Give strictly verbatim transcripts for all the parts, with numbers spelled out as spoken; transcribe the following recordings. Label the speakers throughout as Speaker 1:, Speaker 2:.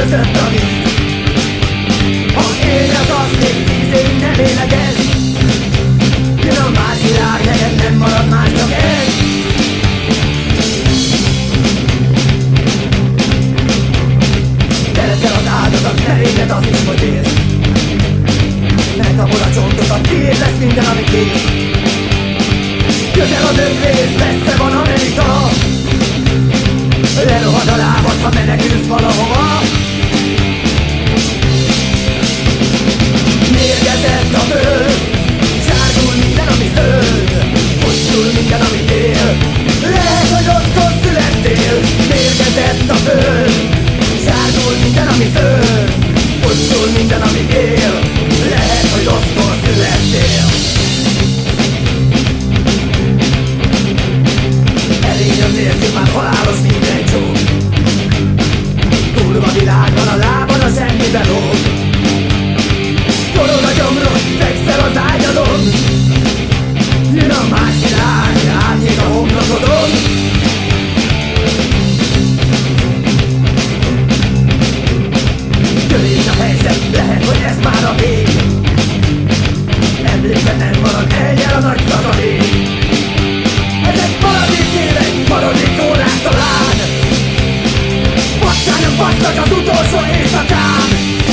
Speaker 1: között a víz. Ha élni akarsz még tíz év, nem élegezz. Jön a más világ, neked nem marad más, csak ez. Te leszel az áldozat, merényed az is, hogy élsz. Megkapod a csontokat, tiéd lesz minden, ami kész. Közel a dögvész, messze van Amerika. Lerohad a lábad, ha menekülsz valahova. Mérgezett a föld, sárgul minden, ami zöld, pusztul minden, ami él. Lehet, hogy rosszkor születtél. Mérgezett a föld, sárgul minden, ami zöld, pusztul minden, ami él. Lehet, hogy rosszkor születtél. Elényem nélkül már halálos minden csók. Túl a világon, a lábad a semmibe lóg. Forog a gyomrod, fekszel az ágyadon. Jön a más világ, árnyék a homlokodon. Körény a helyzet, lehet, hogy ez már a vég. Emlékben nem marad, eljel a nagy szakadék. Ezek maradék évek, maradék órák talán. Vacsányok basznak az utolsó éjszakán.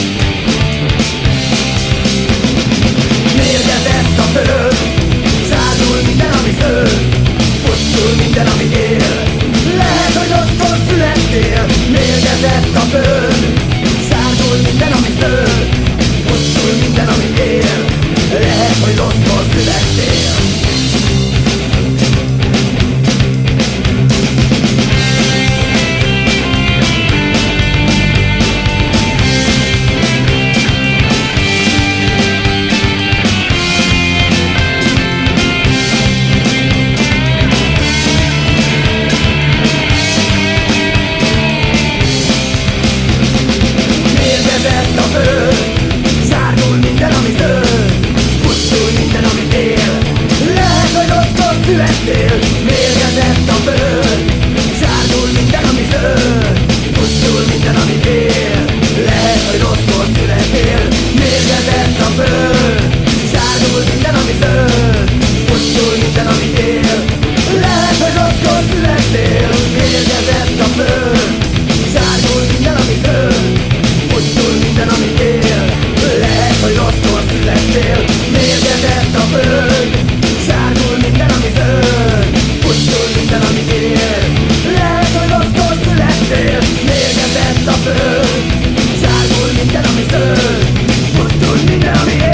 Speaker 1: Mérgezett a föld, sárgul minden, ami zöld, pusztul minden, ami él. Lehet, hogy rosszkor születtél. Mérgezett a föld, sárgul minden, ami zöld, pusztul minden, ami él. Lehet, hogy rosszkor születtél. Születtél, mérgezett a föld, sárgul minden, ami zöld, pusztul minden, ami él. Lehet, hogy rosszkor születtél. Mérgezett a föld, sárgul minden, ami zöld, pusztul minden, ami él. Lehet, hogy rosszkor születtél. Mérgezett a föld, sárgul minden, ami zöld, pusztul minden, ami él. Lehet, hogy rosszkor születtél. Mérgezett a föld, sárgul minden, ami zöld, pusztul minden, ami él. Lehet, hogy rosszkor születtél. Mérgezett a föld, sárgul minden, ami zöld, pusztul minden, ami él.